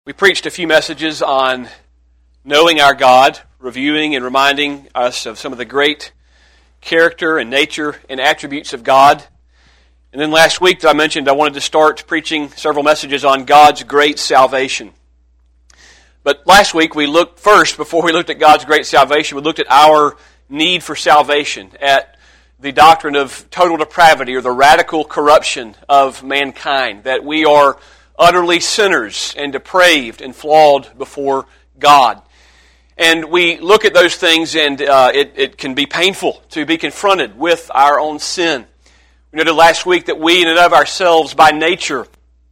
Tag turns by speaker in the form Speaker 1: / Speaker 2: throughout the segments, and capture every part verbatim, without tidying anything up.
Speaker 1: We preached a few messages on knowing our God, reviewing and reminding us of some of the great character and nature and attributes of God. And then last week, as I mentioned, I wanted to start preaching several messages on God's great salvation. But last week, we looked first, before we looked at God's great salvation, we looked at our need for salvation, at the doctrine of total depravity or the radical corruption of mankind, that we are utterly sinners and depraved and flawed before God. And we look at those things and uh, it, it can be painful to be confronted with our own sin. We noted last week that we in and of ourselves by nature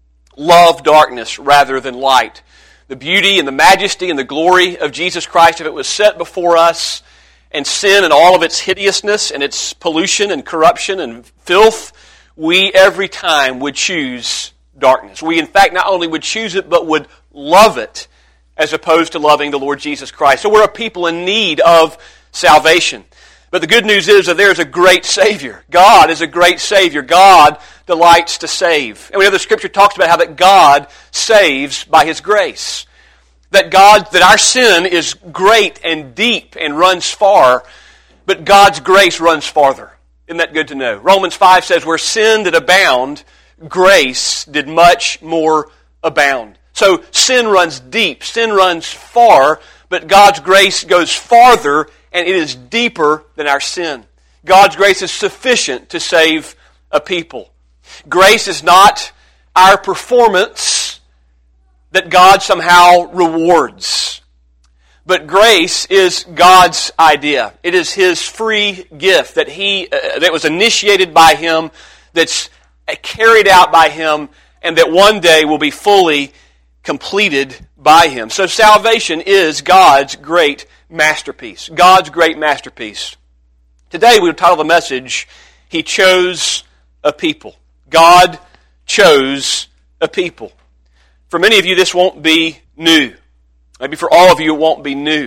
Speaker 1: love darkness rather than light. The beauty and the majesty and the glory of Jesus Christ, if it was set before us, and sin and all of its hideousness and its pollution and corruption and filth, we every time would choose darkness. We, in fact, not only would choose it, but would love it as opposed to loving the Lord Jesus Christ. So we're a people in need of salvation. But the good news is that there is a great Savior. God is a great Savior. God delights to save. And we know the Scripture talks about how that God saves by His grace. That God, that our sin is great and deep and runs far, but God's grace runs farther. Isn't that good to know? Romans five says, where sin did abound, grace did much more abound. So sin runs deep, sin runs far, but God's grace goes farther and it is deeper than our sin. God's grace is sufficient to save a people. Grace is not our performance that God somehow rewards. But grace is God's idea. It is His free gift that He uh, that was initiated by Him, that's carried out by Him, and that one day will be fully completed by Him. So salvation is God's great masterpiece. God's great masterpiece. Today we will title the message, He chose a people. God chose a people. For many of you, this won't be new. Maybe for all of you, it won't be new.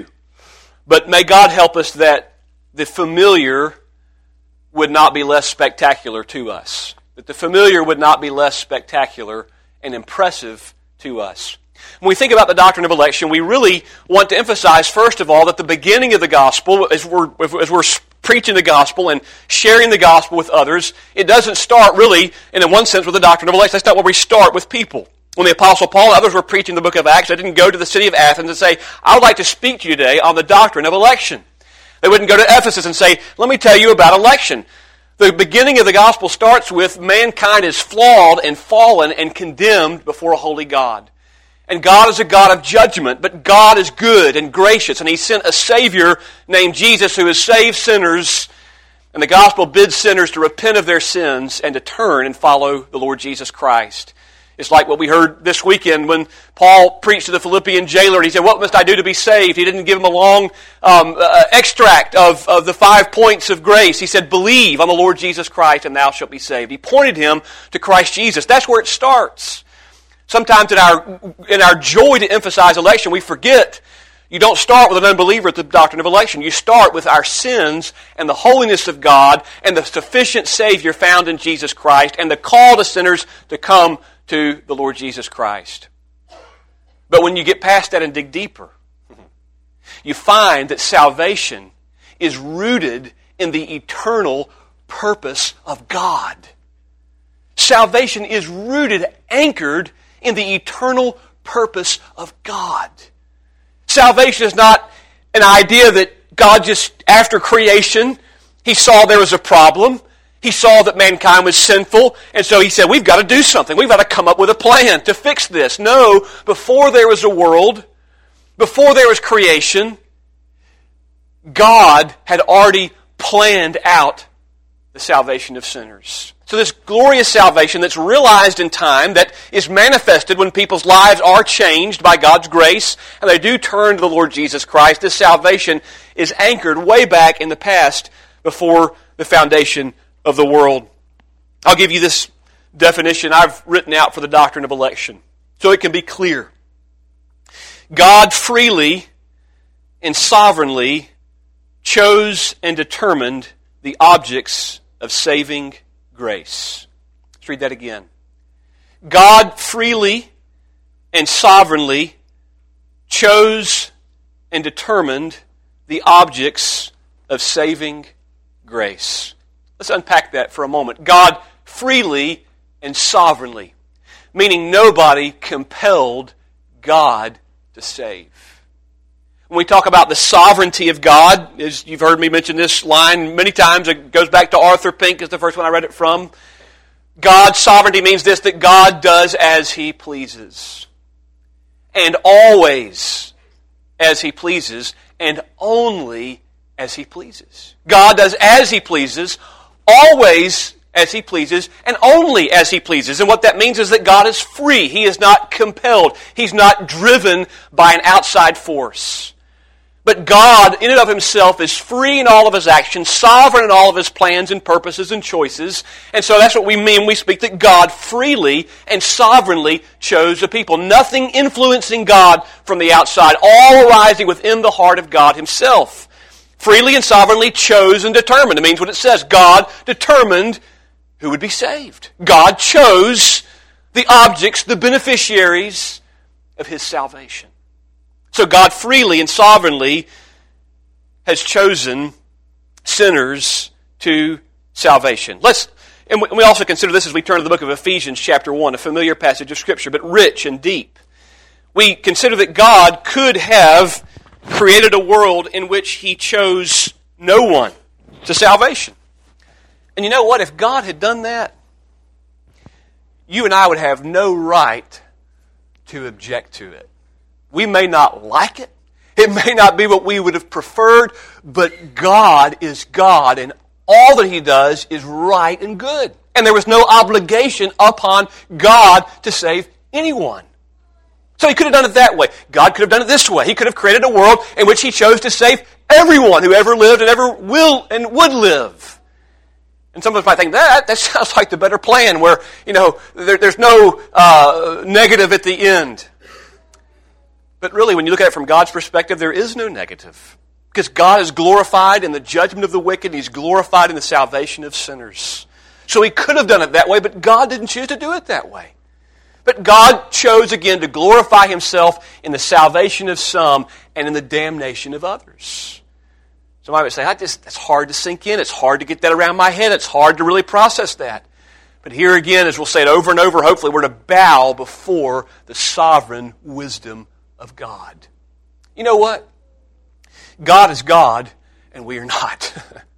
Speaker 1: But may God help us that the familiar would not be less spectacular to us. That the familiar would not be less spectacular and impressive to us. When we think about the doctrine of election, we really want to emphasize, first of all, that the beginning of the gospel, as we're, as we're preaching the gospel and sharing the gospel with others, it doesn't start really, in one sense, with the doctrine of election. That's not where we start with people. When the Apostle Paul and others were preaching the book of Acts, they didn't go to the city of Athens and say, I would like to speak to you today on the doctrine of election. They wouldn't go to Ephesus and say, let me tell you about election. The beginning of the gospel starts with mankind is flawed and fallen and condemned before a holy God. And God is a God of judgment, but God is good and gracious, and He sent a Savior named Jesus who has saved sinners, and the gospel bids sinners to repent of their sins and to turn and follow the Lord Jesus Christ. It's like what we heard this weekend when Paul preached to the Philippian jailer. He said, what must I do to be saved? He didn't give him a long um, uh, extract of, of the five points of grace. He said, believe on the Lord Jesus Christ and thou shalt be saved. He pointed him to Christ Jesus. That's where it starts. Sometimes in our, in our joy to emphasize election, we forget you don't start with an unbeliever at the doctrine of election. You start with our sins and the holiness of God and the sufficient Savior found in Jesus Christ and the call to sinners to come to the Lord Jesus Christ. But when you get past that and dig deeper, you find that salvation is rooted in the eternal purpose of God. Salvation is rooted, anchored in the eternal purpose of God. Salvation is not an idea that God just, after creation, He saw there was a problem. He saw that mankind was sinful, and so He said, we've got to do something. We've got to come up with a plan to fix this. No, before there was a world, before there was creation, God had already planned out the salvation of sinners. So this glorious salvation that's realized in time, that is manifested when people's lives are changed by God's grace, and they do turn to the Lord Jesus Christ, this salvation is anchored way back in the past before the foundation of the world. I'll give you this definition I've written out for the doctrine of election, so it can be clear. God freely and sovereignly chose and determined the objects of saving grace. Let's read that again. God freely and sovereignly chose and determined the objects of saving grace. Let's unpack that for a moment. God freely and sovereignly, meaning nobody compelled God to save. When we talk about the sovereignty of God, as you've heard me mention this line many times, it goes back to Arthur Pink, is the first one I read it from. God's sovereignty means this, that God does as He pleases. And always as He pleases, and only as He pleases. God does as He pleases, always as He pleases, and only as He pleases. And what that means is that God is free. He is not compelled. He's not driven by an outside force. But God, in and of Himself, is free in all of His actions, sovereign in all of His plans and purposes and choices. And so that's what we mean when we speak that God freely and sovereignly chose a people. Nothing influencing God from the outside, all arising within the heart of God Himself. Freely and sovereignly chose and determined. It means what it says. God determined who would be saved. God chose the objects, the beneficiaries of His salvation. So God freely and sovereignly has chosen sinners to salvation. Let's, and we also consider this as we turn to the book of Ephesians chapter one, a familiar passage of Scripture, but rich and deep. We consider that God could have created a world in which He chose no one to salvation. And you know what? If God had done that, you and I would have no right to object to it. We may not like it. It may not be what we would have preferred, but God is God, and all that He does is right and good. And there was no obligation upon God to save anyone. So He could have done it that way. God could have done it this way. He could have created a world in which He chose to save everyone who ever lived and ever will and would live. And some of us might think, that that sounds like the better plan where, you know, there, there's no uh, negative at the end. But really, when you look at it from God's perspective, there is no negative. Because God is glorified in the judgment of the wicked. He's glorified in the salvation of sinners. So He could have done it that way, but God didn't choose to do it that way. But God chose again to glorify Himself in the salvation of some and in the damnation of others. Somebody would say, I just, that's hard to sink in. It's hard to get that around my head. It's hard to really process that. But here again, as we'll say it over and over, hopefully we're to bow before the sovereign wisdom of God. You know what? God is God, and we are not.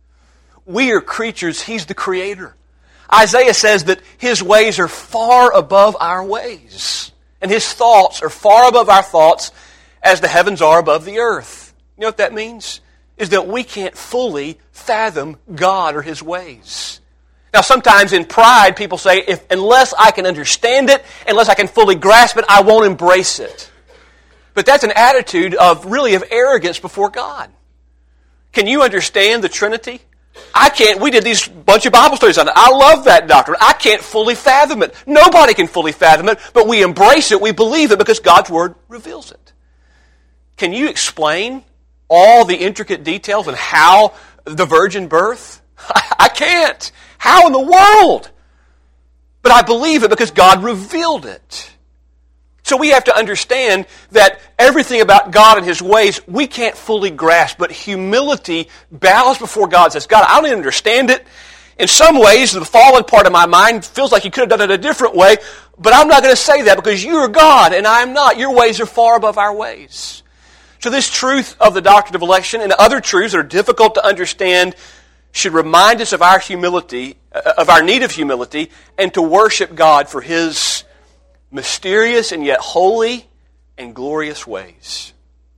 Speaker 1: We are creatures. He's the Creator. Isaiah says that His ways are far above our ways, and His thoughts are far above our thoughts as the heavens are above the earth. You know what that means? Is that we can't fully fathom God or His ways. Now, sometimes in pride, people say, if unless I can understand it, unless I can fully grasp it, I won't embrace it. But that's an attitude of really of arrogance before God. Can you understand the Trinity? I can't. We did these bunch of Bible studies on it. I love that doctrine. I can't fully fathom it. Nobody can fully fathom it, but we embrace it. We believe it because God's Word reveals it. Can you explain all the intricate details and how the virgin birth? I can't. How in the world? But I believe it because God revealed it. So we have to understand that everything about God and His ways we can't fully grasp, but humility bows before God and says, God, I don't even understand it. In some ways, the fallen part of my mind feels like you could have done it a different way, but I'm not going to say that because you are God and I am not. Your ways are far above our ways. So this truth of the doctrine of election and other truths that are difficult to understand should remind us of our humility, of our need of humility, and to worship God for His mysterious and yet holy and glorious ways.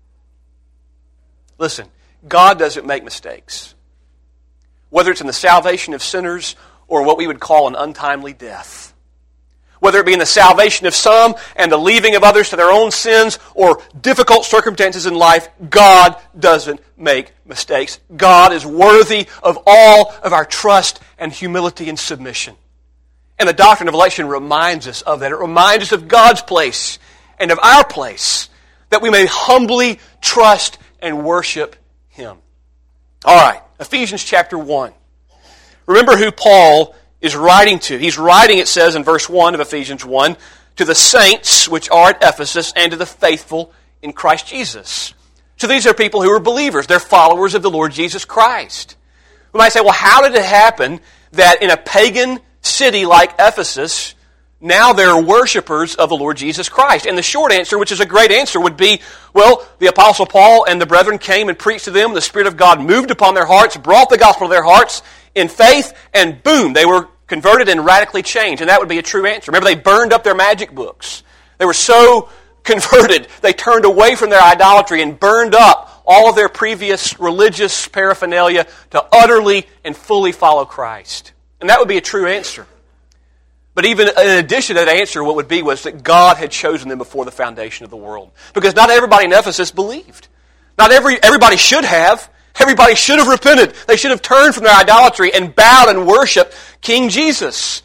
Speaker 1: Listen, God doesn't make mistakes. Whether it's in the salvation of sinners or what we would call an untimely death. Whether it be in the salvation of some and the leaving of others to their own sins or difficult circumstances in life, God doesn't make mistakes. God is worthy of all of our trust and humility and submission. And the doctrine of election reminds us of that. It reminds us of God's place and of our place, that we may humbly trust and worship Him. All right, Ephesians chapter one. Remember who Paul is writing to. He's writing, it says in verse one of Ephesians one, to the saints which are at Ephesus and to the faithful in Christ Jesus. So these are people who are believers. They're followers of the Lord Jesus Christ. We might say, well, how did it happen that in a pagan city like Ephesus, now there are worshipers of the Lord Jesus Christ? And the short answer, which is a great answer, would be, well, the Apostle Paul and the brethren came and preached to them. The Spirit of God moved upon their hearts, brought the gospel to their hearts in faith, and boom, they were converted and radically changed. And that would be a true answer. Remember, they burned up their magic books. They were so converted, they turned away from their idolatry and burned up all of their previous religious paraphernalia to utterly and fully follow Christ. And that would be a true answer. But even in addition to that answer, what would be was that God had chosen them before the foundation of the world. Because not everybody in Ephesus believed. Not every everybody should have. Everybody should have repented. They should have turned from their idolatry and bowed and worshiped King Jesus.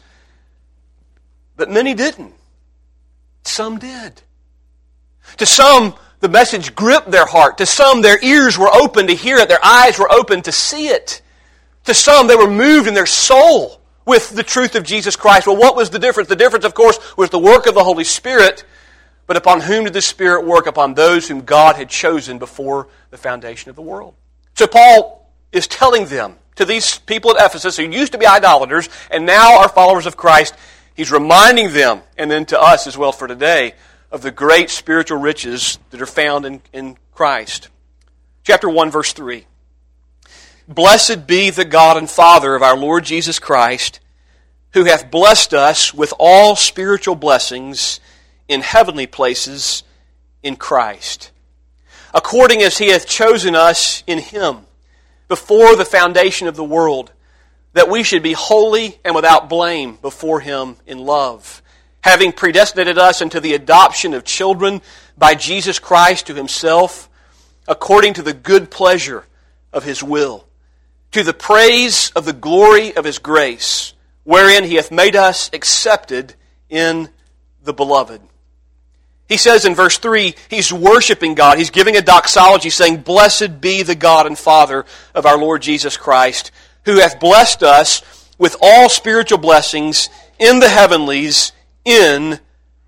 Speaker 1: But many didn't. Some did. To some, the message gripped their heart. To some, their ears were open to hear it. Their eyes were open to see it. To some, they were moved in their soul with the truth of Jesus Christ. Well, what was the difference? The difference, of course, was the work of the Holy Spirit. But upon whom did the Spirit work? Upon those whom God had chosen before the foundation of the world. So Paul is telling them, to these people at Ephesus who used to be idolaters and now are followers of Christ, he's reminding them, and then to us as well for today, of the great spiritual riches that are found in, in Christ. Chapter one, verse three. Blessed be the God and Father of our Lord Jesus Christ, who hath blessed us with all spiritual blessings in heavenly places in Christ, according as he hath chosen us in him before the foundation of the world, that we should be holy and without blame before him in love, having predestinated us unto the adoption of children by Jesus Christ to himself, according to the good pleasure of his will, to the praise of the glory of his grace, wherein he hath made us accepted in the beloved. He says in verse three, he's worshiping God. He's giving a doxology saying, blessed be the God and Father of our Lord Jesus Christ, who hath blessed us with all spiritual blessings in the heavenlies in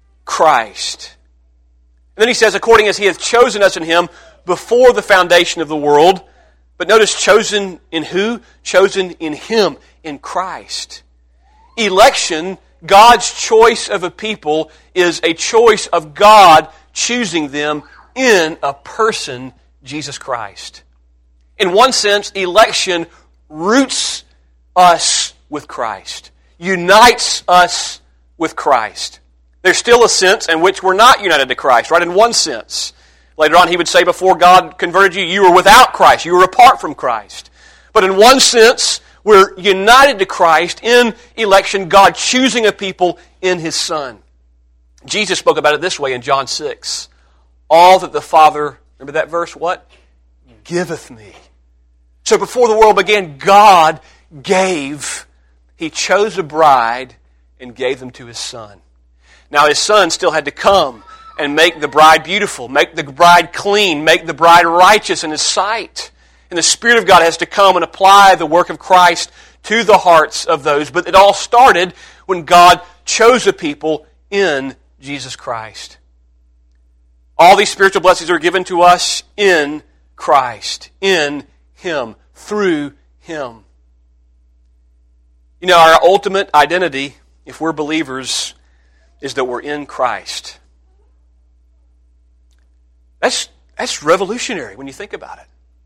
Speaker 1: Christ. And then he says, according as he hath chosen us in him before the foundation of the world. But notice, chosen in who? Chosen in him, in Christ. Election, God's choice of a people, is a choice of God choosing them in a person, Jesus Christ. In one sense, election roots us with Christ, unites us with Christ. There's still a sense in which we're not united to Christ, right? In one sense. Later on, he would say, before God converted you, you were without Christ. You were apart from Christ. But in one sense, we're united to Christ in election, God choosing a people in his Son. Jesus spoke about it this way in John six. All that the Father, remember that verse, what? Giveth me. So before the world began, God gave. He chose a bride and gave them to his Son. Now his Son still had to come and make the bride beautiful, make the bride clean, make the bride righteous in his sight. And the Spirit of God has to come and apply the work of Christ to the hearts of those. But it all started when God chose a people in Jesus Christ. All these spiritual blessings are given to us in Christ, in him, through him. You know, our ultimate identity, if we're believers, is that we're in Christ. That's, that's revolutionary when you think about it.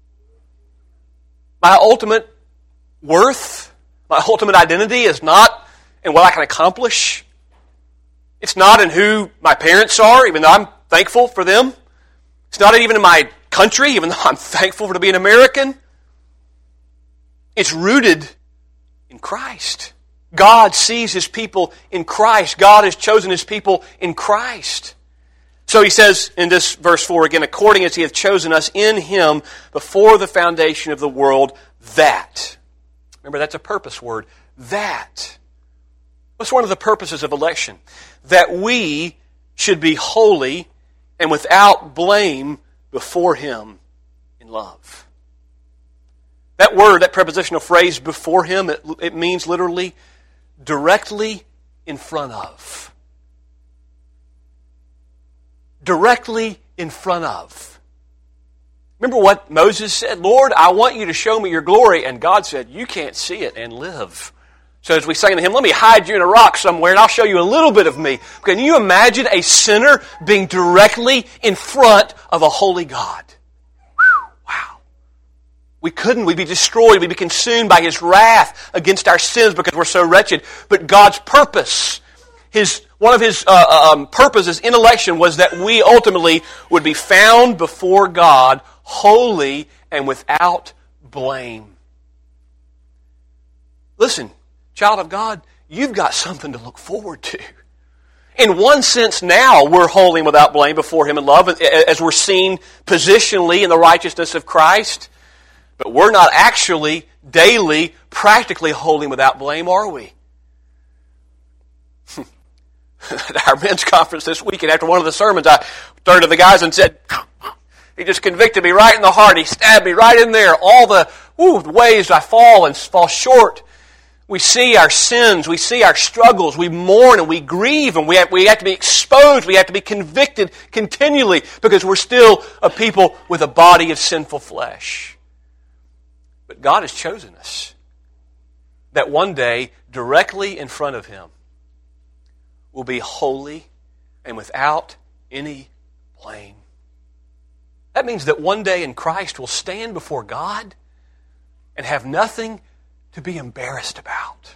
Speaker 1: My ultimate worth, my ultimate identity is not in what I can accomplish. It's not in who my parents are, even though I'm thankful for them. It's not even in my country, even though I'm thankful for to be an American. It's rooted in Christ. God sees his people in Christ. God has chosen his people in Christ. So he says in this verse four again, according as he hath chosen us in him before the foundation of the world, that. Remember, that's a purpose word. That. What's one of the purposes of election? That we should be holy and without blame before him in love. That word, that prepositional phrase, before him, it, it means literally directly in front of. Directly in front of. Remember what Moses said? Lord, I want you to show me your glory. And God said, you can't see it and live. So as we sang to him, let me hide you in a rock somewhere and I'll show you a little bit of me. Can you imagine a sinner being directly in front of a holy God? Whew, wow. We couldn't. We'd be destroyed. We'd be consumed by His wrath against our sins because we're so wretched. But God's purpose, His one of His uh, um, purposes in election was that we ultimately would be found before God holy and without blame. Listen, child of God, you've got something to look forward to. In one sense now, we're holy and without blame before Him in love, as we're seen positionally in the righteousness of Christ. But we're not actually, daily, practically holy and without blame, are we? At our men's conference this weekend, after one of the sermons, I turned to the guys and said, He just convicted me right in the heart. He stabbed me right in there. All the, woo, the ways I fall and fall short. We see our sins. We see our struggles. We mourn and we grieve. And we have, we have to be exposed. We have to be convicted continually because we're still a people with a body of sinful flesh. But God has chosen us that one day, directly in front of Him, will be holy and without any blame. That means that one day in Christ we'll stand before God and have nothing to be embarrassed about.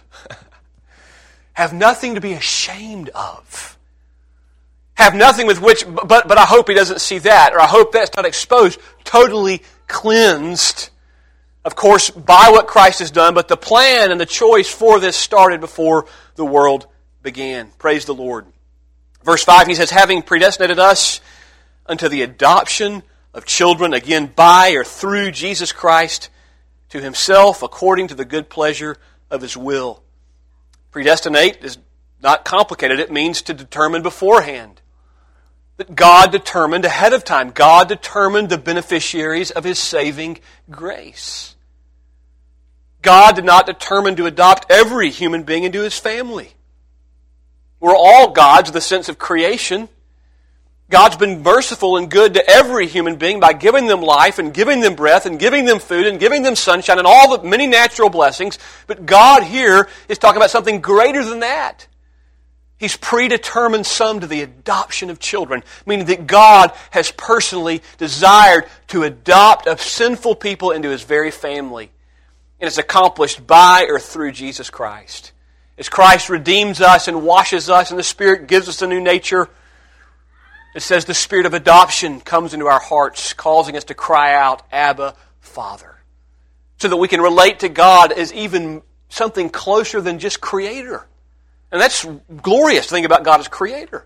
Speaker 1: Have nothing to be ashamed of. Have nothing with which, but, but I hope He doesn't see that, or I hope that's not exposed. Totally cleansed, of course, by what Christ has done, but the plan and the choice for this started before the world began. Praise the Lord. Verse five, he says, having predestinated us unto the adoption of children, again, by or through Jesus Christ, to Himself, according to the good pleasure of His will. Predestinate is not complicated. It means to determine beforehand. That God determined ahead of time. God determined the beneficiaries of His saving grace. God did not determine to adopt every human being into His family. We're all God's in the sense of creation. God's been merciful and good to every human being by giving them life and giving them breath and giving them food and giving them sunshine and all the many natural blessings. But God here is talking about something greater than that. He's predetermined some to the adoption of children, meaning that God has personally desired to adopt a sinful people into His very family. And it's accomplished by or through Jesus Christ. As Christ redeems us and washes us and the Spirit gives us a new nature, it says the Spirit of adoption comes into our hearts, causing us to cry out, Abba, Father. So that we can relate to God as even something closer than just Creator. And that's glorious to think about God as Creator.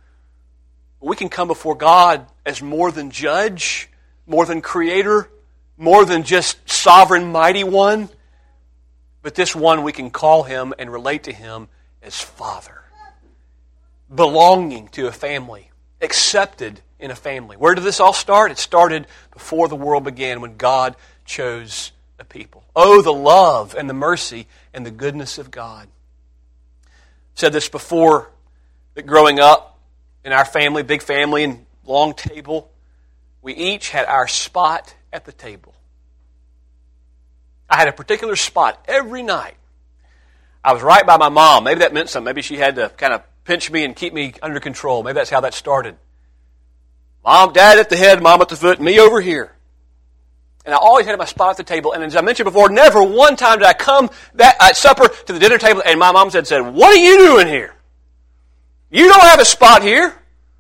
Speaker 1: We can come before God as more than Judge, more than Creator, more than just Sovereign Mighty One. But this one we can call Him and relate to Him as Father. Belonging to a family. Accepted in a family. Where did this all start? It started before the world began when God chose a people. Oh, the love and the mercy and the goodness of God. I said this before, that growing up in our family, big family and long table, we each had our spot at the table. I had a particular spot every night. I was right by my mom. Maybe that meant something. Maybe she had to kind of pinch me and keep me under control. Maybe that's how that started. Mom, Dad at the head, Mom at the foot, me over here. And I always had my spot at the table. And as I mentioned before, never one time did I come that, at supper to the dinner table and my mom said, said, what are you doing here? You don't have a spot here.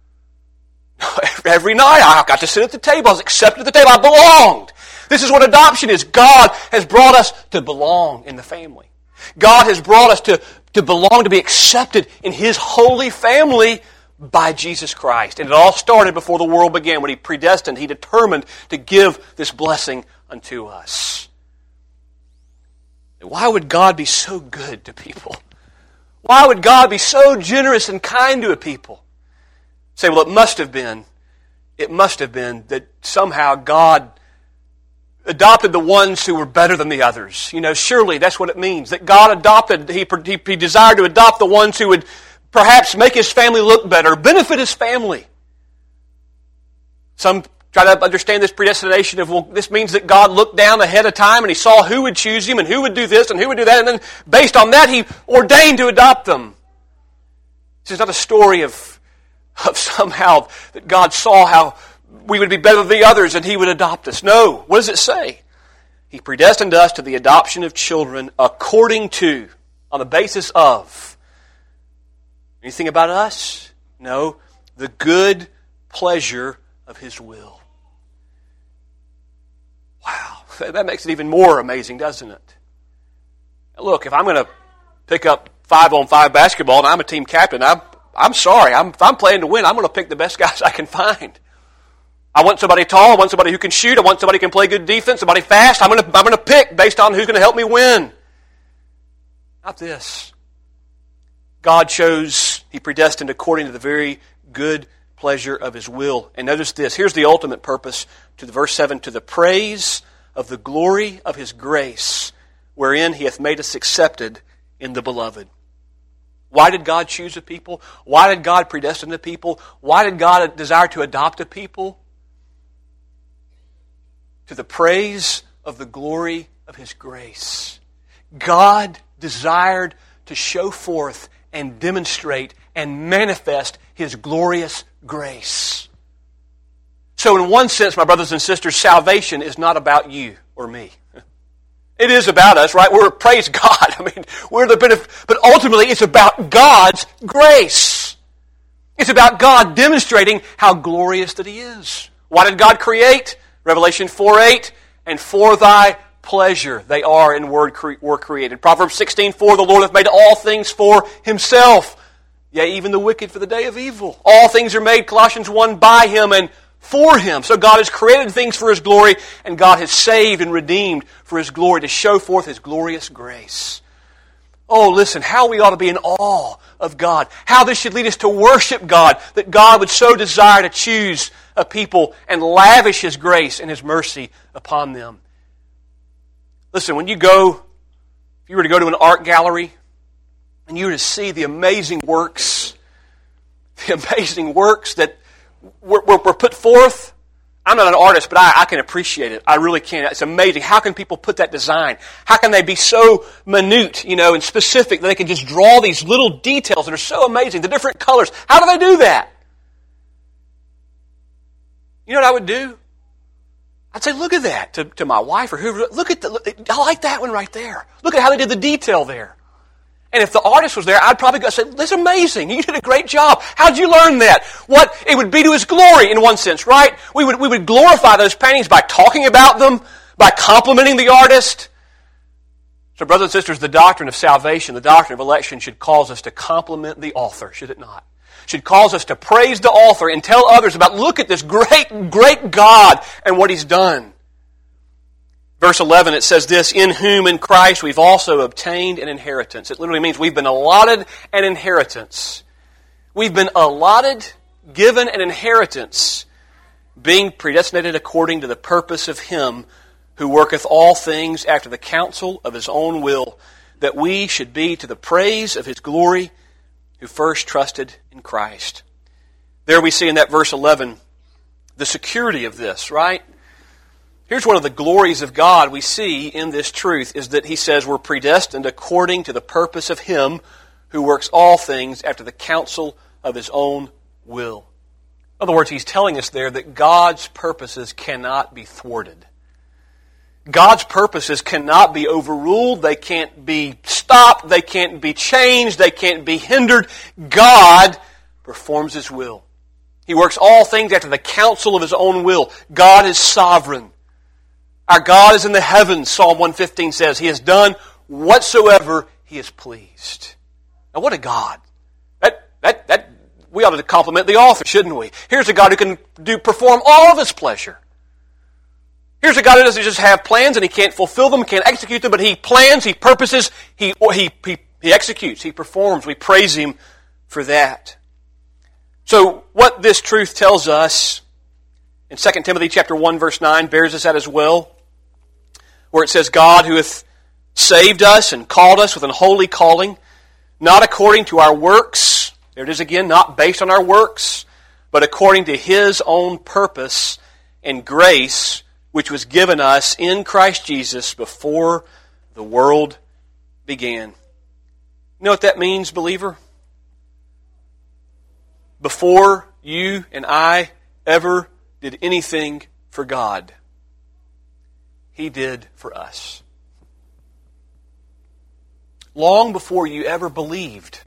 Speaker 1: Every night I got to sit at the table. I was accepted at the table. I belonged. This is what adoption is. God has brought us to belong in the family. God has brought us to, to belong, to be accepted in His holy family by Jesus Christ. And it all started before the world began. When He predestined, He determined to give this blessing unto us. Why would God be so good to people? Why would God be so generous and kind to a people? Say, well, it must have been, it must have been that somehow God adopted the ones who were better than the others. You know, surely that's what it means. That God adopted, He, he, he desired to adopt the ones who would perhaps make His family look better, benefit His family. Some try to understand this predestination of, well, this means that God looked down ahead of time and He saw who would choose Him and who would do this and who would do that, and then based on that He ordained to adopt them. This is not a story of, of somehow that God saw how we would be better than the others and He would adopt us. No. What does it say? He predestined us to the adoption of children according to, on the basis of. Anything about us? No. The good pleasure of His will. Wow. That makes it even more amazing, doesn't it? Look, if I'm going to pick up five-on-five basketball and I'm a team captain, I'm, I'm sorry. I'm, if I'm playing to win, I'm going to pick the best guys I can find. I want somebody tall. I want somebody who can shoot. I want somebody who can play good defense, somebody fast. I'm going to, I'm going to pick based on who's going to help me win. Not this. God chose, He predestined according to the very good pleasure of His will. And notice this. Here's the ultimate purpose to the verse seven. To the praise of the glory of His grace, wherein He hath made us accepted in the Beloved. Why did God choose a people? Why did God predestine a people? Why did God desire to adopt a people? To the praise of the glory of His grace. God desired to show forth and demonstrate and manifest His glorious grace. So in one sense, my brothers and sisters, salvation is not about you or me. It is about us, right? We're, praise God. I mean, we're the benefit, but ultimately it's about God's grace. It's about God demonstrating how glorious that He is. Why did God create? Revelation four eight, and for Thy pleasure they are in word cre- were created. Proverbs sixteen four, the Lord hath made all things for Himself, yea, even the wicked for the day of evil. All things are made, Colossians one, by Him and for Him. So God has created things for His glory, and God has saved and redeemed for His glory to show forth His glorious grace. Oh, listen, how we ought to be in awe of God. How this should lead us to worship God, that God would so desire to choose a people and lavish His grace and His mercy upon them. Listen, when you go, if you were to go to an art gallery and you were to see the amazing works, the amazing works that were, were, were put forth, I'm not an artist, but I, I can appreciate it. I really can. It's amazing. How can people put that design? How can they be so minute, you know, and specific that they can just draw these little details that are so amazing, the different colors? How do they do that? You know what I would do? I'd say, look at that to, to my wife or whoever. Look at the, look, I like that one right there. Look at how they did the detail there. And if the artist was there, I'd probably go say, that's amazing. You did a great job. How'd you learn that? What it would be to His glory in one sense, right? We would, we would glorify those paintings by talking about them, by complimenting the artist. So brothers and sisters, the doctrine of salvation, the doctrine of election should cause us to compliment the author, should it not? Should cause us to praise the author and tell others about, look at this great, great God and what He's done. Verse eleven, it says this, in whom in Christ we've also obtained an inheritance. It literally means we've been allotted an inheritance. We've been allotted, given an inheritance, being predestinated according to the purpose of Him who worketh all things after the counsel of His own will, that we should be to the praise of His glory, who first trusted in Christ. There we see in that verse eleven the security of this, right? Here's one of the glories of God we see in this truth, is that He says we're predestined according to the purpose of Him who works all things after the counsel of His own will. In other words, He's telling us there that God's purposes cannot be thwarted. God's purposes cannot be overruled. They can't be stopped. They can't be changed. They can't be hindered. God performs His will. He works all things after the counsel of His own will. God is sovereign. Our God is in the heavens, Psalm one fifteen says. He has done whatsoever He is pleased. Now what a God. That, that, that, we ought to compliment the author, shouldn't we? Here's a God who can do perform all of His pleasure. Here's a God who doesn't just have plans and He can't fulfill them, can't execute them, but He plans, He purposes, He, he, he, he executes, He performs. We praise Him for that. So what this truth tells us in Second Timothy chapter one verse nine bears us out as well, where it says, God who hath saved us and called us with an holy calling, not according to our works, there it is again, not based on our works, but according to His own purpose and grace, which was given us in Christ Jesus before the world began. You know what that means, believer? Before you and I ever did anything for God, He did for us. Long before you ever believed,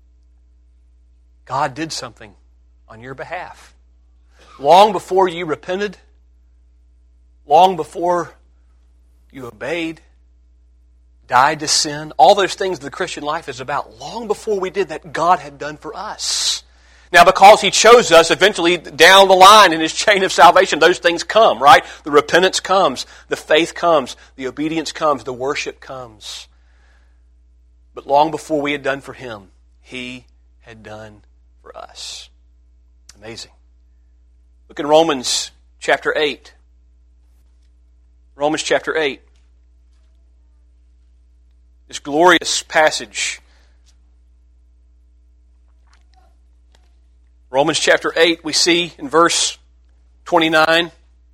Speaker 1: God did something on your behalf. Long before you repented, long before you obeyed, died to sin, all those things the Christian life is about, long before we did that, God had done for us. Now, because He chose us, eventually down the line in His chain of salvation, those things come, right? The repentance comes, the faith comes, the obedience comes, the worship comes. But long before we had done for Him, He had done for us. Amazing. Look in Romans chapter eight. Romans chapter eight. This glorious passage. Romans chapter eight, we see in verse twenty-nine.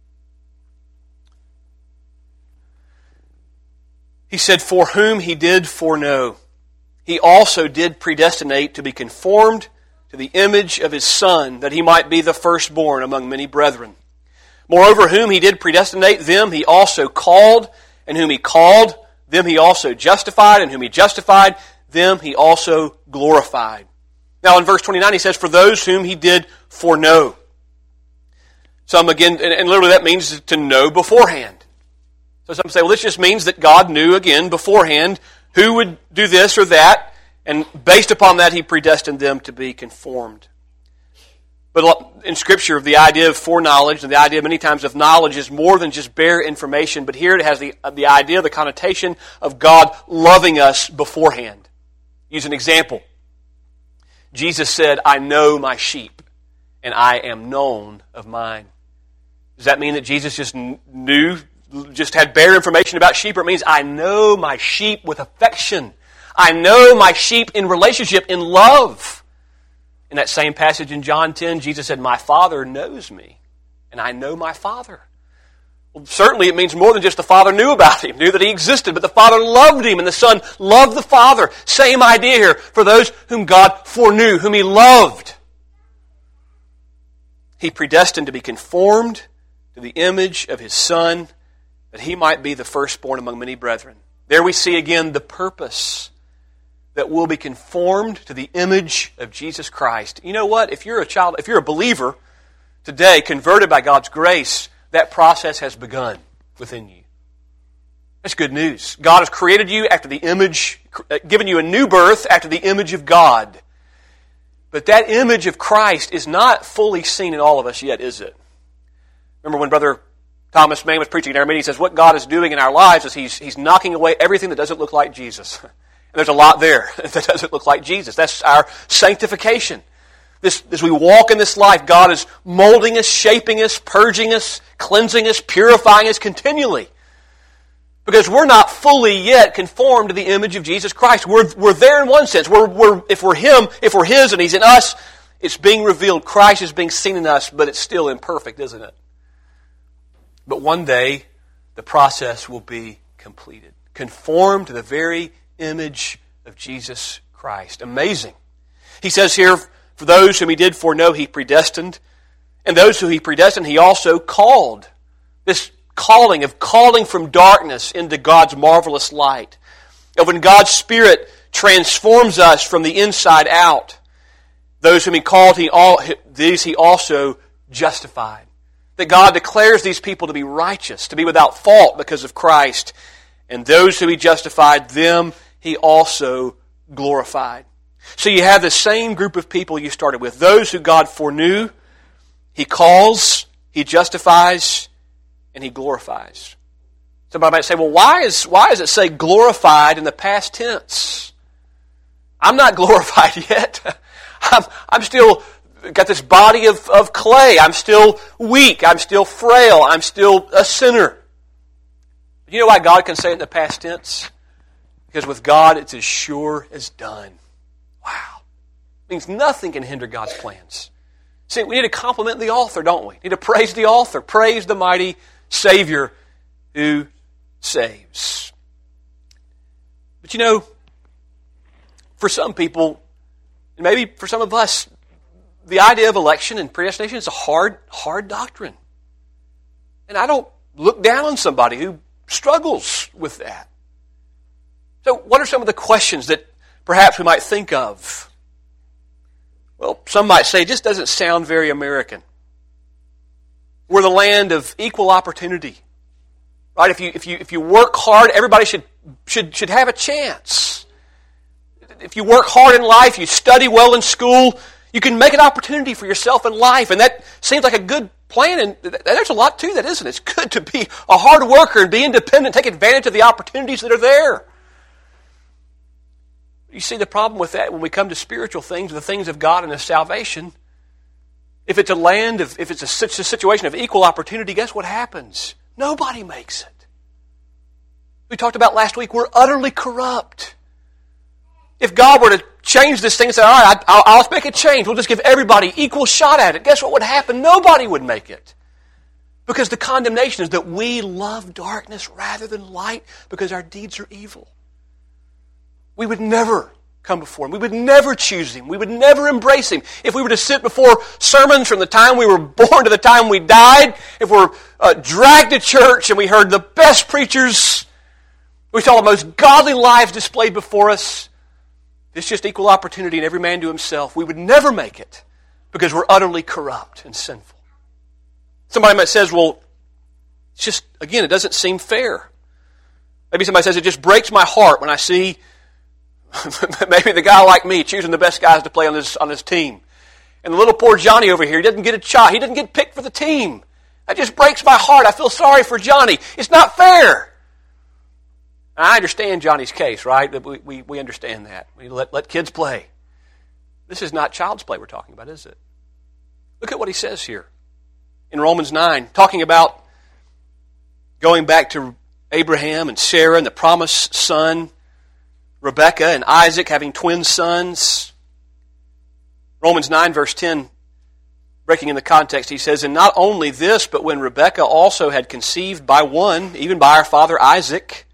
Speaker 1: He said, "For whom He did foreknow, He also did predestinate to be conformed to the image of His Son, that He might be the firstborn among many brethren. Moreover, whom He did predestinate, them He also called, and whom He called, them He also justified, and whom He justified, them He also glorified." Now in verse twenty-nine He says, "For those whom He did foreknow." Some again, and literally that means to know beforehand. So some say, well, this just means that God knew again beforehand who would do this or that, and based upon that He predestined them to be conformed. But in Scripture, the idea of foreknowledge, and the idea many times of knowledge, is more than just bare information, but here it has the, the idea, the connotation of God loving us beforehand. Use an example. Jesus said, "I know my sheep, and I am known of mine." Does that mean that Jesus just knew, just had bare information about sheep? Or it means, I know my sheep with affection. I know my sheep in relationship, in love. In that same passage in John ten, Jesus said, "My Father knows me, and I know my Father." Well, certainly it means more than just the Father knew about Him, knew that He existed, but the Father loved Him, and the Son loved the Father. Same idea here for those whom God foreknew, whom He loved. He predestined to be conformed to the image of His Son, that He might be the firstborn among many brethren. There we see again the purpose, that we'll be conformed to the image of Jesus Christ. You know what? If you're a child, if you're a believer today, converted by God's grace, that process has begun within you. That's good news. God has created you after the image, given you a new birth after the image of God. But that image of Christ is not fully seen in all of us yet, is it? Remember when Brother Thomas Mann was preaching in our meeting, he says, what God is doing in our lives is He's, he's knocking away everything that doesn't look like Jesus. And there's a lot there that doesn't look like Jesus. That's our sanctification. This, as we walk in this life, God is molding us, shaping us, purging us, cleansing us, purifying us continually. Because we're not fully yet conformed to the image of Jesus Christ. We're, we're there in one sense. We're, we're, if we're Him, if we're His and He's in us, it's being revealed. Christ is being seen in us, but it's still imperfect, isn't it? But one day, the process will be completed. Conformed to the very image of Jesus Christ. Amazing. He says here, for those whom He did foreknow, He predestined. And those who He predestined, He also called. This calling of calling from darkness into God's marvelous light. Of when God's Spirit transforms us from the inside out. Those whom He called, he all, these He also justified. That God declares these people to be righteous, to be without fault because of Christ. And those who He justified, them He also glorified. So you have the same group of people you started with. Those who God foreknew, He calls, He justifies, and He glorifies. Somebody might say, well, why is why does it say glorified in the past tense? I'm not glorified yet. I'm, I'm still got this body of, of clay. I'm still weak. I'm still frail. I'm still a sinner. You know why God can say it in the past tense? Because with God, it's as sure as done. Wow. It means nothing can hinder God's plans. See, we need to compliment the author, don't we? We need to praise the author, praise the mighty Savior who saves. But you know, for some people, and maybe for some of us, the idea of election and predestination is a hard, hard doctrine. And I don't look down on somebody who struggles with that. So what are some of the questions that perhaps we might think of? Well, some might say it just doesn't sound very American. We're the land of equal opportunity. Right? If you if you if you work hard, everybody should should should have a chance. If you work hard in life, you study well in school, you can make an opportunity for yourself in life, and that seems like a good plan, and there's a lot to that, isn't it? It's good to be a hard worker and be independent, take advantage of the opportunities that are there. You see the problem with that when we come to spiritual things, the things of God and His salvation. If it's a land, of, if it's a, such a situation of equal opportunity, guess what happens? Nobody makes it. We talked about last week, we're utterly corrupt. If God were to change this thing and say, all right, I'll, I'll make a change, we'll just give everybody equal shot at it, guess what would happen? Nobody would make it. Because the condemnation is that we love darkness rather than light because our deeds are evil. We would never come before Him. We would never choose Him. We would never embrace Him. If we were to sit before sermons from the time we were born to the time we died, if we're uh, dragged to church and we heard the best preachers, we saw the most godly lives displayed before us, it's just equal opportunity and every man to himself. We would never make it because we're utterly corrupt and sinful. Somebody might say, well, it's just, again, it doesn't seem fair. Maybe somebody says, it just breaks my heart when I see maybe the guy like me choosing the best guys to play on this on his team. And the little poor Johnny over here, he doesn't get a shot. He doesn't get picked for the team. That just breaks my heart. I feel sorry for Johnny. It's not fair. And I understand Johnny's case, right? We, we, we understand that. We let, let kids play. This is not child's play we're talking about, is it? Look at what he says here in Romans nine, talking about going back to Abraham and Sarah and the promised son, Rebekah and Isaac having twin sons. Romans nine verse ten, breaking in the context, he says, and not only this, but when Rebekah also had conceived by one, even by our father Isaac,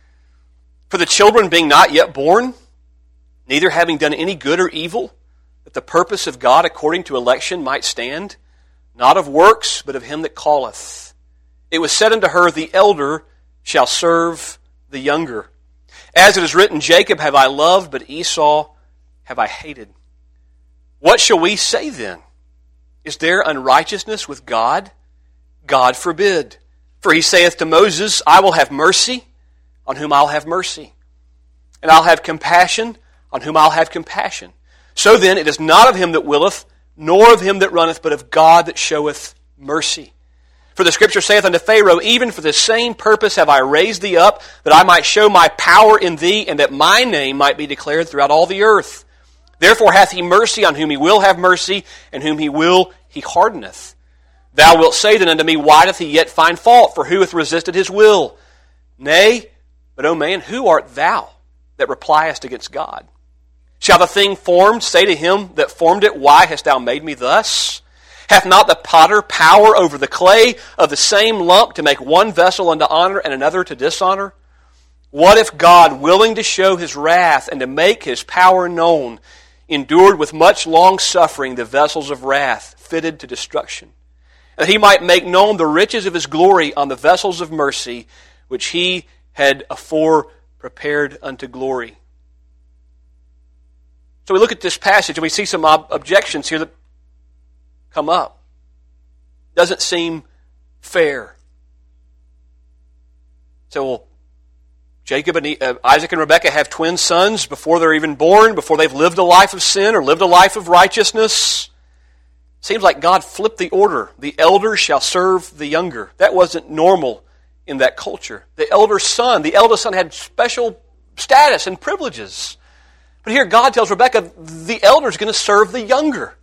Speaker 1: for the children being not yet born, neither having done any good or evil, that the purpose of God according to election might stand, not of works, but of him that calleth. It was said unto her, the elder shall serve the younger. As it is written, Jacob have I loved, but Esau have I hated. What shall we say then? Is there unrighteousness with God? God forbid. For he saith to Moses, I will have mercy on whom I'll have mercy, and I'll have compassion on whom I'll have compassion. So then it is not of him that willeth, nor of him that runneth, but of God that showeth mercy. For the Scripture saith unto Pharaoh, even for the same purpose have I raised thee up, that I might show my power in thee, and that my name might be declared throughout all the earth. Therefore hath he mercy on whom he will have mercy, and whom he will he hardeneth. Thou wilt say then unto me, why doth he yet find fault? For who hath resisted his will? Nay, but, O man, who art thou that repliest against God? Shall the thing formed say to him that formed it, why hast thou made me thus? Hath not the potter power over the clay of the same lump to make one vessel unto honor and another to dishonor? What if God, willing to show his wrath and to make his power known, endured with much long suffering the vessels of wrath fitted to destruction, and that he might make known the riches of his glory on the vessels of mercy, which he had afore prepared unto glory? So we look at this passage and we see some ob- objections here that come up. Doesn't seem fair. So, well, Jacob and uh, Isaac and Rebekah have twin sons before they're even born, before they've lived a life of sin or lived a life of righteousness. Seems like God flipped the order. The elder shall serve the younger. That wasn't normal in that culture. The elder son, the eldest son had special status and privileges. But here God tells Rebekah, the elder is going to serve the younger.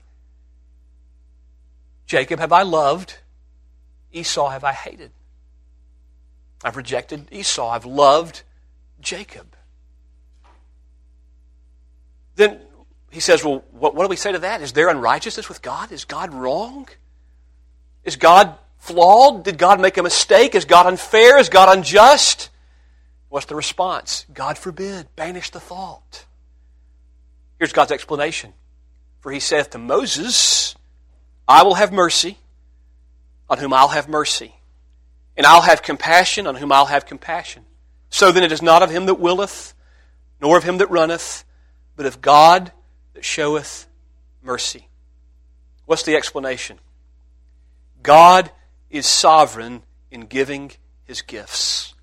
Speaker 1: Jacob have I loved, Esau have I hated. I've rejected Esau, I've loved Jacob. Then he says, well, what, what do we say to that? Is there unrighteousness with God? Is God wrong? Is God flawed? Did God make a mistake? Is God unfair? Is God unjust? What's the response? God forbid. Banish the thought. Here's God's explanation. For he saith to Moses, I will have mercy on whom I'll have mercy, and I'll have compassion on whom I'll have compassion. So then it is not of him that willeth, nor of him that runneth, but of God that showeth mercy. What's the explanation? God is sovereign in giving His gifts.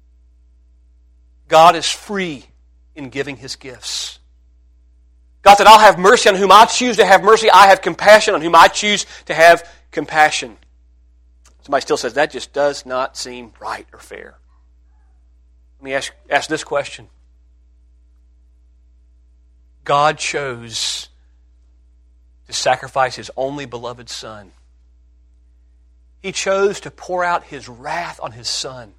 Speaker 1: God is free in giving His gifts. God said, I'll have mercy on whom I choose to have mercy. I have compassion on whom I choose to have compassion. Somebody still says, that just does not seem right or fair. Let me ask, ask this question. God chose to sacrifice His only beloved Son. He chose to pour out His wrath on His Son.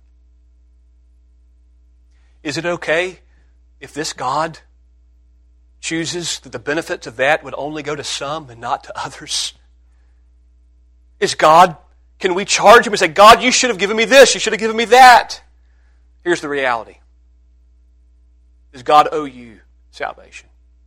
Speaker 1: Is it okay if this God chooses that the benefits of that would only go to some and not to others? Is God, can we charge Him and say, God, you should have given me this, you should have given me that? Here's the reality. Does God owe you salvation?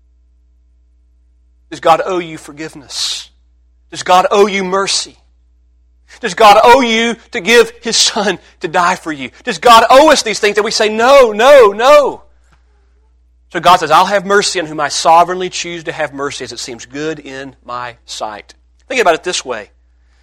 Speaker 1: Does God owe you forgiveness? Does God owe you mercy? Does God owe you to give His Son to die for you? Does God owe us these things that we say, no, no, no? So God says, I'll have mercy on whom I sovereignly choose to have mercy as it seems good in my sight. Think about it this way.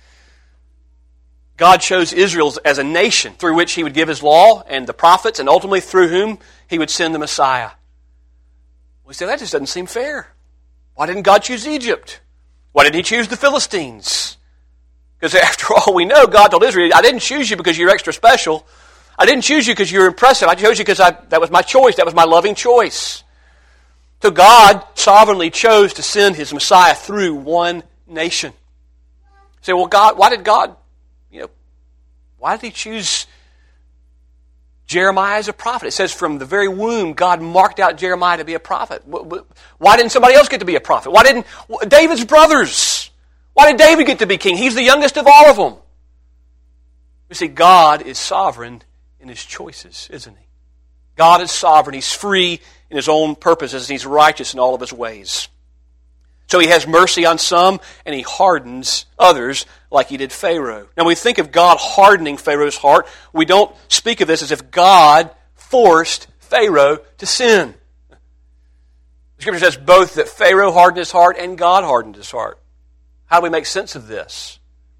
Speaker 1: God chose Israel as a nation through which He would give His law and the prophets, and ultimately through whom He would send the Messiah. We say, that just doesn't seem fair. Why didn't God choose Egypt? Why didn't He choose the Philistines? Because after all we know, God told Israel, I didn't choose you because you're extra special. I didn't choose you because you're impressive. I chose you because I, that was my choice. That was my loving choice. So God sovereignly chose to send His Messiah through one nation. You say, well, God, why did God, you know, why did He choose Jeremiah as a prophet? It says from the very womb, God marked out Jeremiah to be a prophet. Why didn't somebody else get to be a prophet? Why didn't David's brothers? Why did David get to be king? He's the youngest of all of them. You see, God is sovereign in His choices, isn't He? God is sovereign. He's free in His own purposes, and He's righteous in all of His ways. So He has mercy on some, and He hardens others like He did Pharaoh. Now, when we think of God hardening Pharaoh's heart, we don't speak of this as if God forced Pharaoh to sin. The Scripture says both that Pharaoh hardened his heart and God hardened his heart. How do we make sense of this?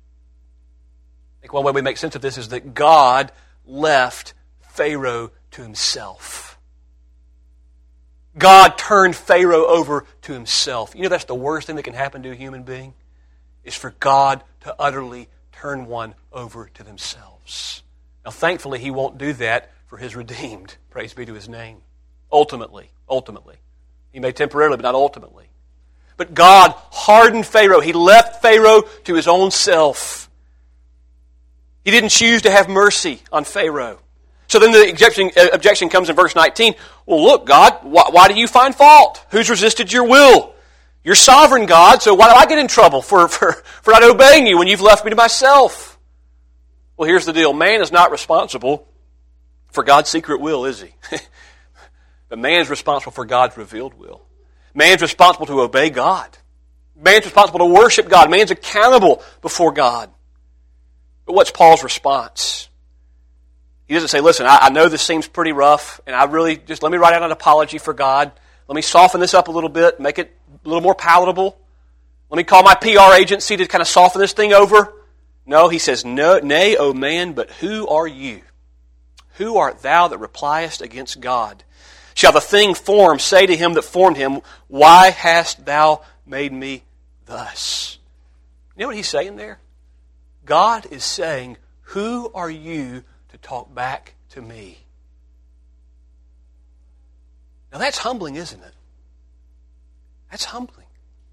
Speaker 1: I think one way we make sense of this is that God left Pharaoh to himself. God turned Pharaoh over to himself. You know that's the worst thing that can happen to a human being? Is for God to utterly turn one over to themselves. Now thankfully He won't do that for His redeemed. Praise be to His name. Ultimately, ultimately. He may temporarily, but not ultimately. But God hardened Pharaoh. He left Pharaoh to his own self. He didn't choose to have mercy on Pharaoh. So then the objection, uh, objection comes in verse nineteen. Well, look, God, why, why do you find fault? Who's resisted your will? You're sovereign, God, so why do I get in trouble for, for, for not obeying you when you've left me to myself? Well, here's the deal. Man is not responsible for God's secret will, is he? But man is responsible for God's revealed will. Man's responsible to obey God. Man's responsible to worship God. Man's accountable before God. But what's Paul's response? He doesn't say, listen, I, I know this seems pretty rough, and I really, just let me write out an apology for God. Let me soften this up a little bit, make it a little more palatable. Let me call my P R agency to kind of soften this thing over. No, he says, no, nay, O man, but who are you? Who art thou that repliest against God? Shall the thing formed say to him that formed him, why hast thou made me thus? You know what he's saying there? God is saying, who are you to talk back to me? Now that's humbling, isn't it? That's humbling.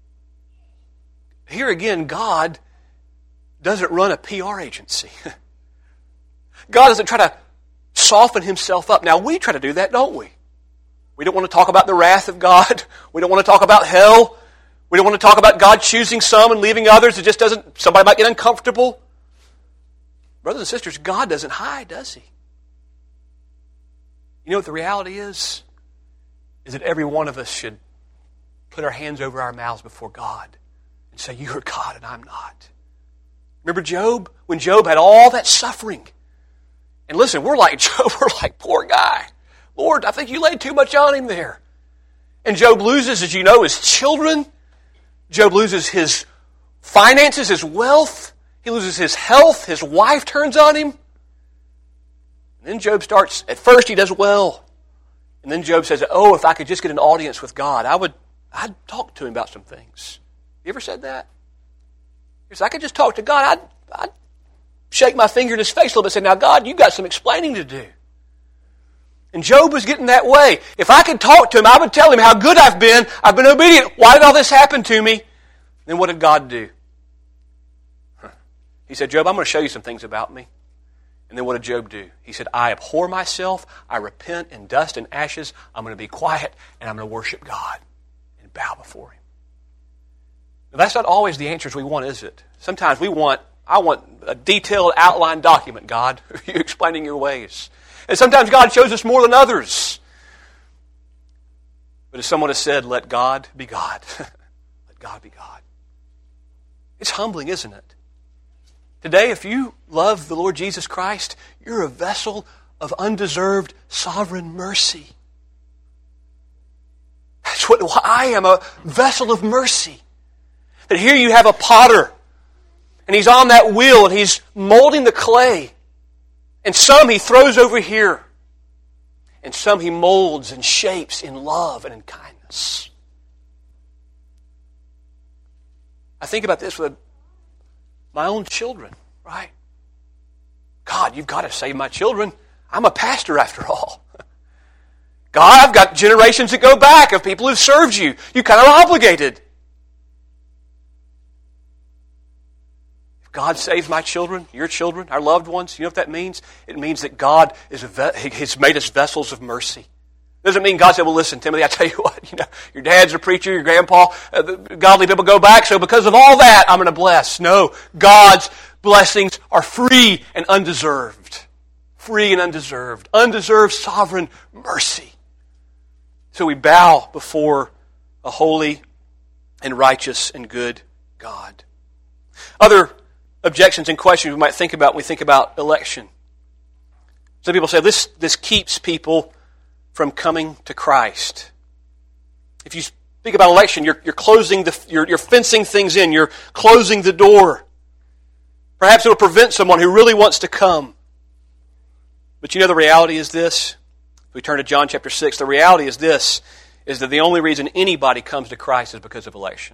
Speaker 1: Here again, God doesn't run a P R agency. God doesn't try to soften Himself up. Now we try to do that, don't we? We don't want to talk about the wrath of God. We don't want to talk about hell. We don't want to talk about God choosing some and leaving others. It just doesn't, somebody might get uncomfortable. Brothers and sisters, God doesn't hide, does He? You know what the reality is? Is that every one of us should put our hands over our mouths before God and say, you are God and I'm not. Remember Job? When Job had all that suffering. And listen, we're like Job, we're like, poor guy. Lord, I think you laid too much on him there. And Job loses, as you know, his children. Job loses his finances, his wealth. He loses his health. His wife turns on him. And then Job starts, at first he does well. And then Job says, oh, if I could just get an audience with God, I would, I'd talk to Him about some things. You ever said that? If I could just talk to God, I'd, I'd shake my finger in His face a little bit and say, now God, you've got some explaining to do. And Job was getting that way. If I could talk to Him, I would tell Him how good I've been. I've been obedient. Why did all this happen to me? Then what did God do? Huh. He said, Job, I'm going to show you some things about me. And then what did Job do? He said, I abhor myself. I repent in dust and ashes. I'm going to be quiet and I'm going to worship God and bow before Him. Now, that's not always the answers we want, is it? Sometimes we want, I want a detailed outline document, God. You explaining your ways. And sometimes God shows us more than others. But as someone has said, let God be God. Let God be God. It's humbling, isn't it? Today, if you love the Lord Jesus Christ, you're a vessel of undeserved sovereign mercy. That's what I am, a vessel of mercy. That here you have a potter, and he's on that wheel, and he's molding the clay. And some he throws over here. And some he molds and shapes in love and in kindness. I think about this with my own children, right? God, you've got to save my children. I'm a pastor after all. God, I've got generations that go back of people who've served you. You're kind of obligated. God saves my children, your children, our loved ones. You know what that means? It means that God is a ve- He's made us vessels of mercy. It doesn't mean God said, well, listen, Timothy, I tell you what, you know, your dad's a preacher, your grandpa, uh, the godly people go back, so because of all that, I'm going to bless. No, God's blessings are free and undeserved. Free and undeserved. Undeserved sovereign mercy. So we bow before a holy and righteous and good God. Other objections and questions we might think about when we think about election. Some people say this, this keeps people from coming to Christ. If you speak about election, you're, you're closing the, you're, you're fencing things in, you're closing the door. Perhaps it will prevent someone who really wants to come. But you know the reality is this. If we turn to John chapter six, the reality is this, is that the only reason anybody comes to Christ is because of election.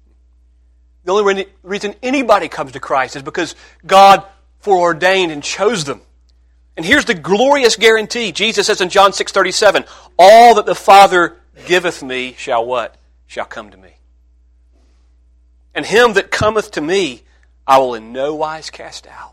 Speaker 1: The only reason anybody comes to Christ is because God foreordained and chose them. And here's the glorious guarantee. Jesus says in John six thirty-seven, all that the Father giveth me shall what? Shall come to me. And him that cometh to me, I will in no wise cast out.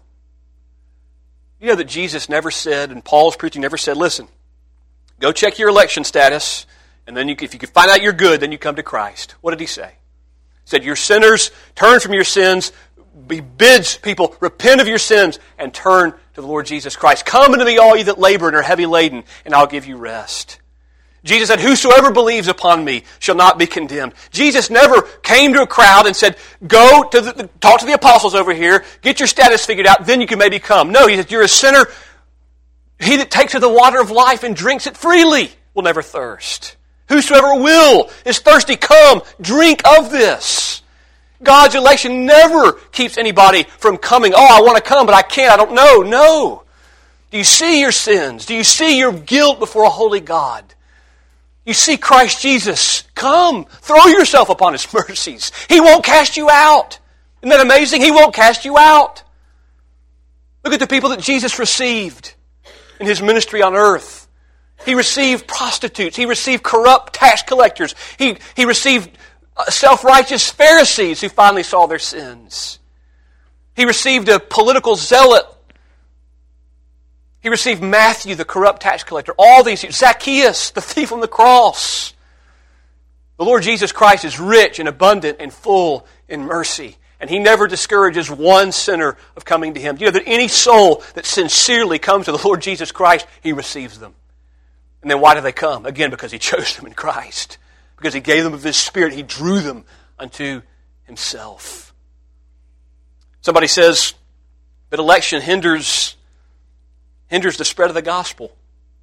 Speaker 1: You know that Jesus never said, and Paul's preaching never said, listen, go check your election status, and then you, if you can find out you're good, then you come to Christ. What did he say? He said, you're sinners, turn from your sins. He bids people repent of your sins and turn to the Lord Jesus Christ. Come unto me, all ye that labor and are heavy laden, and I'll give you rest. Jesus said, whosoever believes upon me shall not be condemned. Jesus never came to a crowd and said, go to the, talk to the apostles over here, get your status figured out, then you can maybe come. No, he said, you're a sinner. He that takes of the water of life and drinks it freely will never thirst. Whosoever will is thirsty, come, drink of this. God's election never keeps anybody from coming. Oh, I want to come, but I can't. I don't know. No. Do you see your sins? Do you see your guilt before a holy God? You see Christ Jesus. Come. Throw yourself upon His mercies. He won't cast you out. Isn't that amazing? He won't cast you out. Look at the people that Jesus received in His ministry on earth. He received prostitutes. He received corrupt tax collectors. He, he received self-righteous Pharisees who finally saw their sins. He received a political zealot. He received Matthew, the corrupt tax collector, all these, Zacchaeus, the thief on the cross. The Lord Jesus Christ is rich and abundant and full in mercy. And He never discourages one sinner of coming to Him. Do you know that any soul that sincerely comes to the Lord Jesus Christ, He receives them. And then why do they come? Again, because He chose them in Christ. Because He gave them of His Spirit. He drew them unto Himself. Somebody says that election hinders, hinders the spread of the gospel.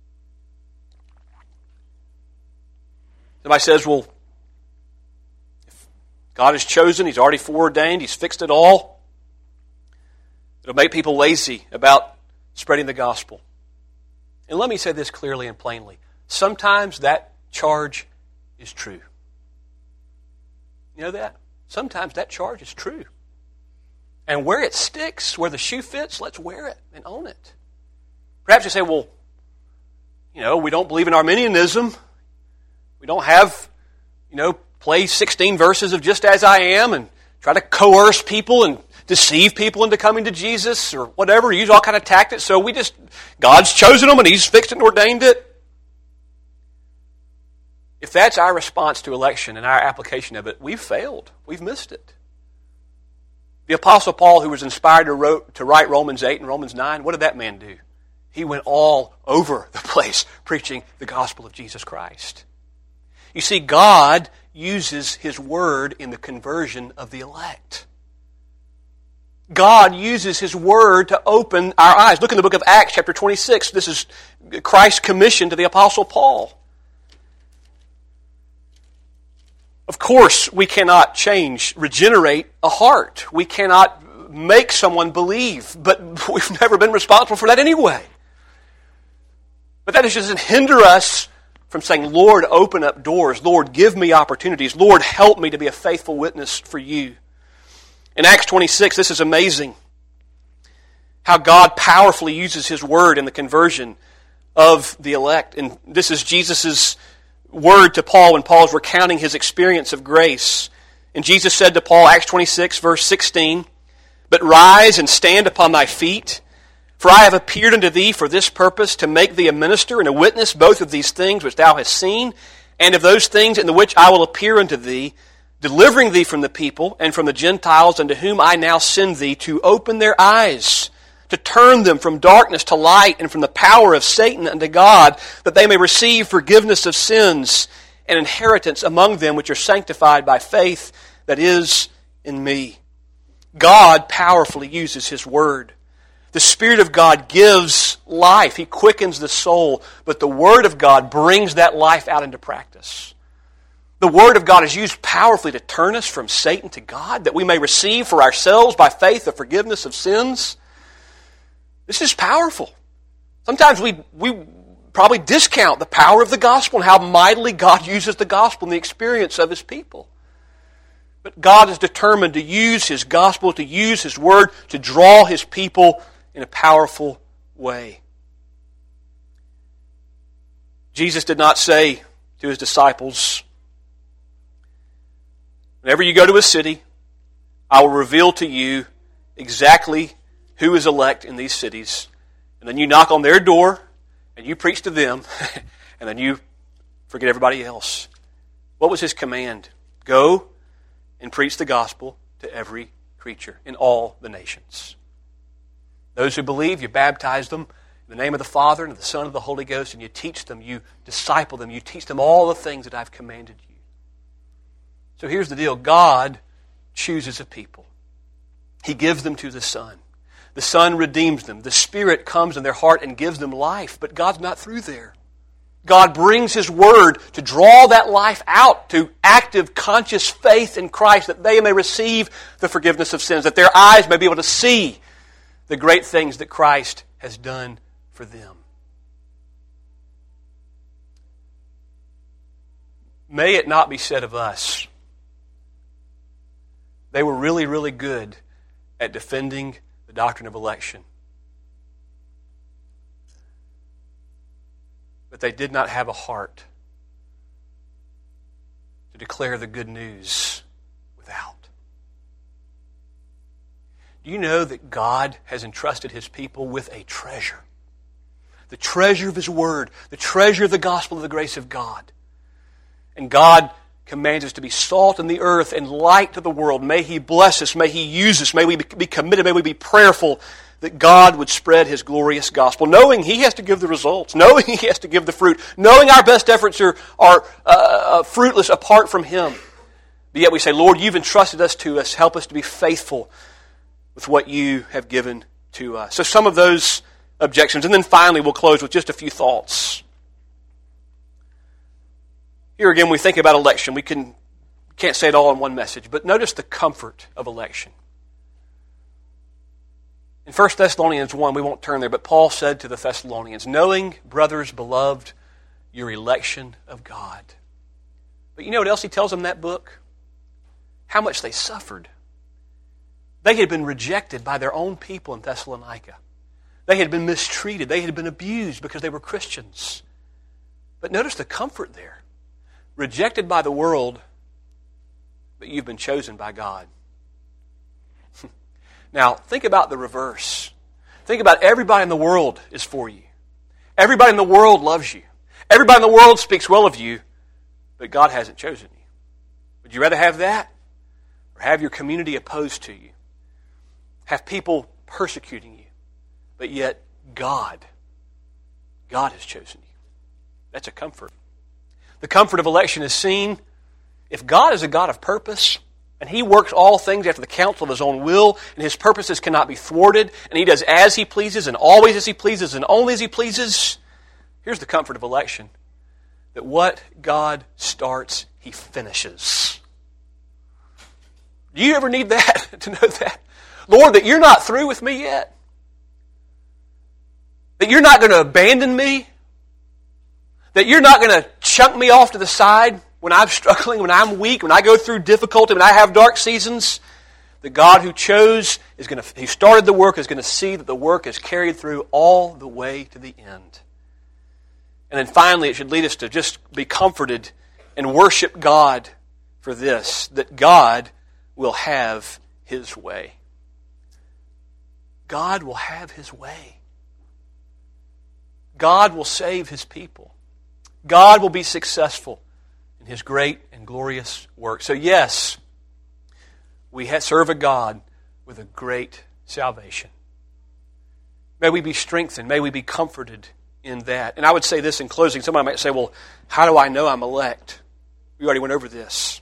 Speaker 1: Somebody says, well, God has chosen, He's already foreordained, He's fixed it all. It'll make people lazy about spreading the gospel. And let me say this clearly and plainly. Sometimes that charge is true. You know that? Sometimes that charge is true. And where it sticks, where the shoe fits, let's wear it and own it. Perhaps you say, well, you know, we don't believe in Arminianism. We don't have, you know, play sixteen verses of Just As I Am and try to coerce people and deceive people into coming to Jesus or whatever, use all kind of tactics. So we just, God's chosen them and He's fixed it and ordained it. If that's our response to election and our application of it, we've failed. We've missed it. The Apostle Paul, who was inspired to, wrote, to write Romans eight and Romans nine, what did that man do? He went all over the place preaching the gospel of Jesus Christ. You see, God uses His word in the conversion of the elect. God uses His word to open our eyes. Look in the book of Acts chapter twenty-six. This is Christ's commission to the Apostle Paul. Of course, we cannot change, regenerate a heart. We cannot make someone believe, but we've never been responsible for that anyway. But that doesn't hinder us from saying, Lord, open up doors. Lord, give me opportunities. Lord, help me to be a faithful witness for You. In Acts twenty-six, this is amazing. How God powerfully uses His word in the conversion of the elect. And this is Jesus' word to Paul when Paul's recounting his experience of grace. And Jesus said to Paul, Acts twenty-six, verse sixteen, "But rise and stand upon thy feet, for I have appeared unto thee for this purpose, to make thee a minister and a witness both of these things which thou hast seen, and of those things in the which I will appear unto thee, delivering thee from the people and from the Gentiles, unto whom I now send thee, to open their eyes, to turn them from darkness to light, and from the power of Satan unto God, that they may receive forgiveness of sins and inheritance among them which are sanctified by faith that is in me." God powerfully uses His word. The Spirit of God gives life. He quickens the soul. But the Word of God brings that life out into practice. The Word of God is used powerfully to turn us from Satan to God, that we may receive for ourselves by faith the forgiveness of sins. This is powerful. Sometimes we, we probably discount the power of the gospel and how mightily God uses the gospel in the experience of His people. But God is determined to use His gospel, to use His word, to draw His people in a powerful way. Jesus did not say to His disciples, "Whenever you go to a city, I will reveal to you exactly who is elect in these cities. And then you knock on their door, and you preach to them, and then you forget everybody else." What was His command? Go and preach the gospel to every creature in all the nations. Those who believe, you baptize them in the name of the Father and of the Son and of the Holy Ghost, and you teach them, you disciple them, you teach them all the things that I've commanded you. So here's the deal. God chooses a people. He gives them to the Son. The Son redeems them. The Spirit comes in their heart and gives them life, but God's not through there. God brings His Word to draw that life out to active, conscious faith in Christ, that they may receive the forgiveness of sins, that their eyes may be able to see the great things that Christ has done for them. May it not be said of us, they were really, really good at defending the doctrine of election, but they did not have a heart to declare the good news without. Do you know that God has entrusted His people with a treasure? the treasure of His Word, the treasure of the gospel of the grace of God. And God commands us to be salt in the earth and light to the world. May He bless us. May He use us. May we be committed. May we be prayerful that God would spread His glorious gospel, knowing He has to give the results, knowing He has to give the fruit, knowing our best efforts are, are uh, fruitless apart from Him. But yet we say, Lord, You've entrusted us to us. Help us to be faithful with what You have given to us. So some of those objections. And then finally, we'll close with just a few thoughts. Here again, we think about election. We can, can't say it all in one message, but notice the comfort of election. In First Thessalonians one, we won't turn there, but Paul said to the Thessalonians, knowing, brothers, beloved, your election of God. But you know what else he tells them in that book? How much they suffered. They had been rejected by their own people in Thessalonica. They had been mistreated. They had been abused because they were Christians. But notice the comfort there. Rejected by the world, but you've been chosen by God. Now, think about the reverse. Think about everybody in the world is for you. Everybody in the world loves you. Everybody in the world speaks well of you, but God hasn't chosen you. Would you rather have that or have your community opposed to you? Have people persecuting you, but yet God, God has chosen you. That's a comfort. The comfort of election is seen if God is a God of purpose, and He works all things after the counsel of His own will, and His purposes cannot be thwarted, and He does as He pleases, and always as He pleases, and only as He pleases. Here's the comfort of election, that what God starts, He finishes. Do you ever need that, to know that? Lord, that You're not through with me yet? That You're not going to abandon me? That You're not going to chunk me off to the side when I'm struggling, when I'm weak, when I go through difficulty, when I have dark seasons? The God who chose, is going to, who started the work, is going to see that the work is carried through all the way to the end. And then finally, it should lead us to just be comforted and worship God for this, that God will have His way. God will have His way. God will save His people. God will be successful in His great and glorious work. So yes, we serve a God with a great salvation. May we be strengthened. May we be comforted in that. And I would say this in closing. Somebody might say, well, how do I know I'm elect? We already went over this.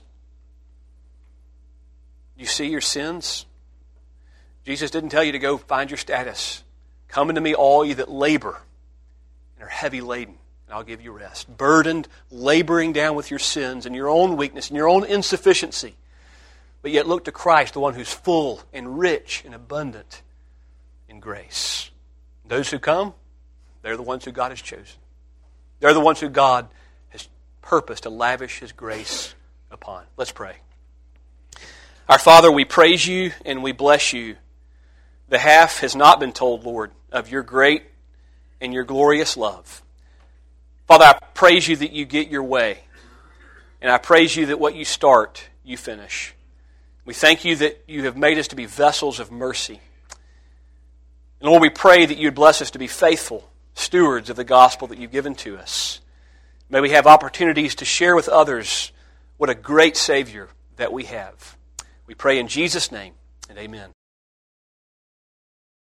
Speaker 1: You see your sins? Jesus didn't tell you to go find your status. Come unto me, all ye that labor and are heavy laden, and I'll give you rest. Burdened, laboring down with your sins and your own weakness and your own insufficiency. But yet look to Christ, the one who's full and rich and abundant in grace. Those who come, they're the ones who God has chosen. They're the ones who God has purposed to lavish His grace upon. Let's pray. Our Father, we praise You and we bless You. The half has not been told, Lord, of Your great and Your glorious love. Father, I praise You that You get Your way. And I praise You that what You start, You finish. We thank You that You have made us to be vessels of mercy. And Lord, we pray that You'd bless us to be faithful stewards of the gospel that You've given to us. May we have opportunities to share with others what a great Savior that we have. We pray in Jesus' name, and amen.